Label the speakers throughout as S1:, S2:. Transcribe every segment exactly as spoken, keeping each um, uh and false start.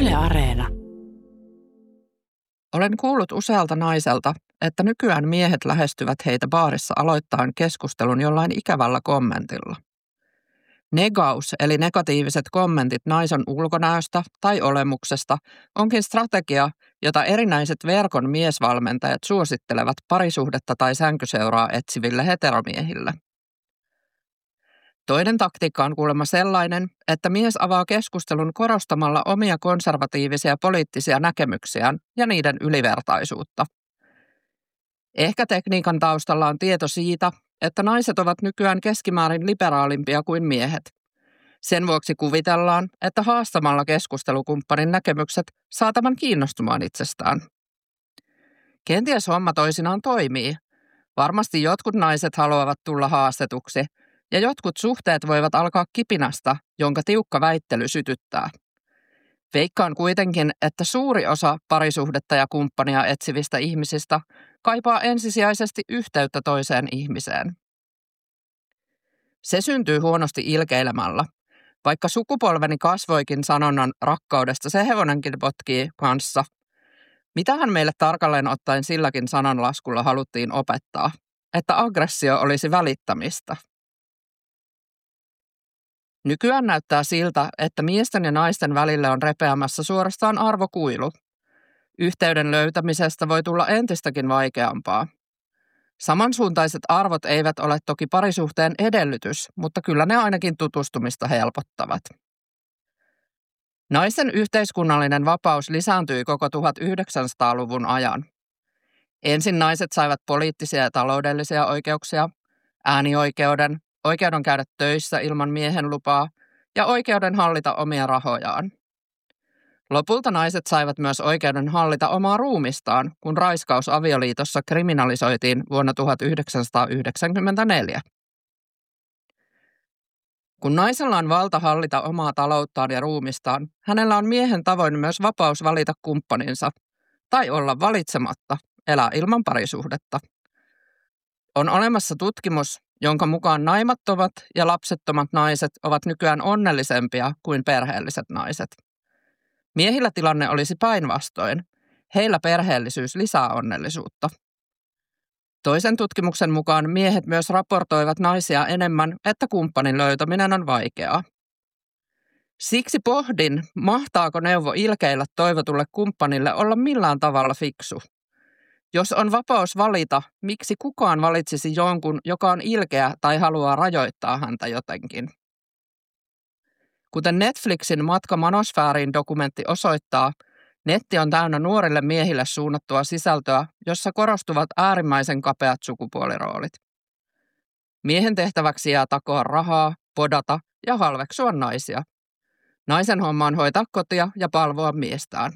S1: Yle Areena.
S2: Olen kuullut usealta naiselta, että nykyään miehet lähestyvät heitä baarissa aloittaen keskustelun jollain ikävällä kommentilla. Negaus eli negatiiviset kommentit naisen ulkonäöstä tai olemuksesta onkin strategia, jota erinäiset verkon miesvalmentajat suosittelevat parisuhdetta tai sänkyseuraa etsiville heteromiehille. Toinen taktiikka on kuulemma sellainen, että mies avaa keskustelun korostamalla omia konservatiivisia poliittisia näkemyksiään ja niiden ylivertaisuutta. Ehkä tekniikan taustalla on tieto siitä, että naiset ovat nykyään keskimäärin liberaalimpia kuin miehet. Sen vuoksi kuvitellaan, että haastamalla keskustelukumppanin näkemykset saa tämän kiinnostumaan itsestään. Kenties homma toisinaan toimii. Varmasti jotkut naiset haluavat tulla haastetuksi, ja jotkut suhteet voivat alkaa kipinästä, jonka tiukka väittely sytyttää. Veikkaan kuitenkin, että suuri osa parisuhdetta ja kumppania etsivistä ihmisistä kaipaa ensisijaisesti yhteyttä toiseen ihmiseen. Se syntyy huonosti ilkeilemällä. Vaikka sukupolveni kasvoikin sanonnan rakkaudesta se hevonenkin potkii kanssa. Mitähän meille tarkalleen ottaen silläkin sananlaskulla haluttiin opettaa? Että aggressio olisi välittämistä. Nykyään näyttää siltä, että miesten ja naisten välille on repeämässä suorastaan arvokuilu. Yhteyden löytämisestä voi tulla entistäkin vaikeampaa. Samansuuntaiset arvot eivät ole toki parisuhteen edellytys, mutta kyllä ne ainakin tutustumista helpottavat. Naisen yhteiskunnallinen vapaus lisääntyi koko tuhatyhdeksänsataaluvun ajan. Ensin naiset saivat poliittisia ja taloudellisia oikeuksia, äänioikeuden, oikeuden käydä töissä ilman miehen lupaa ja oikeuden hallita omia rahojaan. Lopulta naiset saivat myös oikeuden hallita omaa ruumistaan, kun raiskaus avioliitossa kriminalisoitiin vuonna tuhatyhdeksänsataayhdeksänkymmentäneljä. Kun naisella on valta hallita omaa talouttaan ja ruumistaan, hänellä on miehen tavoin myös vapaus valita kumppaninsa, tai olla valitsematta, elää ilman parisuhdetta. On olemassa tutkimus, jonka mukaan naimattomat ja lapsettomat naiset ovat nykyään onnellisempia kuin perheelliset naiset. Miehillä tilanne olisi päinvastoin. Heillä perheellisyys lisää onnellisuutta. Toisen tutkimuksen mukaan miehet myös raportoivat naisia enemmän, että kumppanin löytäminen on vaikeaa. Siksi pohdin, mahtaako neuvo ilkeillä toivotulle kumppanille olla millään tavalla fiksu. Jos on vapaus valita, miksi kukaan valitsisi jonkun, joka on ilkeä tai haluaa rajoittaa häntä jotenkin? Kuten Netflixin Matka Manosfääriin -dokumentti osoittaa, netti on täynnä nuorille miehille suunnattua sisältöä, jossa korostuvat äärimmäisen kapeat sukupuoliroolit. Miehen tehtäväksi jää takoa rahaa, podata ja halveksua naisia. Naisen homma on hoitaa kotia ja palvoa miestään.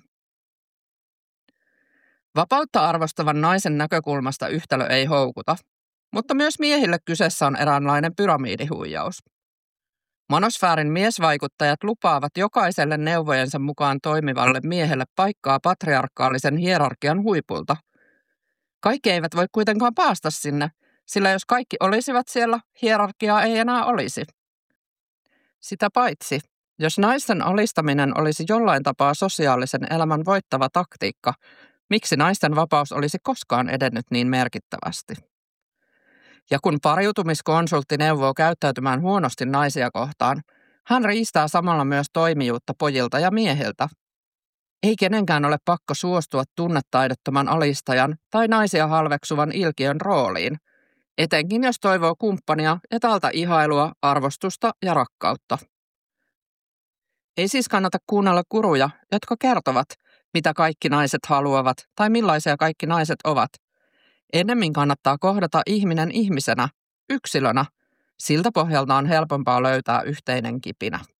S2: Vapautta arvostavan naisen näkökulmasta yhtälö ei houkuta, mutta myös miehille kyseessä on eräänlainen pyramidihuijaus. Manosfäärin miesvaikuttajat lupaavat jokaiselle neuvojensa mukaan toimivalle miehelle paikkaa patriarkaalisen hierarkian huipulta. Kaikki eivät voi kuitenkaan päästä sinne, sillä jos kaikki olisivat siellä, hierarkiaa ei enää olisi. Sitä paitsi, jos naisten alistaminen olisi jollain tapaa sosiaalisen elämän voittava taktiikka, miksi naisten vapaus olisi koskaan edennyt niin merkittävästi? Ja kun pariutumiskonsultti neuvoo käyttäytymään huonosti naisia kohtaan, hän riistää samalla myös toimijuutta pojilta ja miehiltä. Ei kenenkään ole pakko suostua tunnetaidottoman alistajan tai naisia halveksuvan ilkiön rooliin, etenkin jos toivoo kumppania ja tältä ihailua, arvostusta ja rakkautta. Ei siis kannata kuunnella guruja, jotka kertovat, mitä kaikki naiset haluavat tai millaisia kaikki naiset ovat. Ennemmin kannattaa kohdata ihminen ihmisenä, yksilönä. Siltä pohjalta on helpompaa löytää yhteinen kipinä.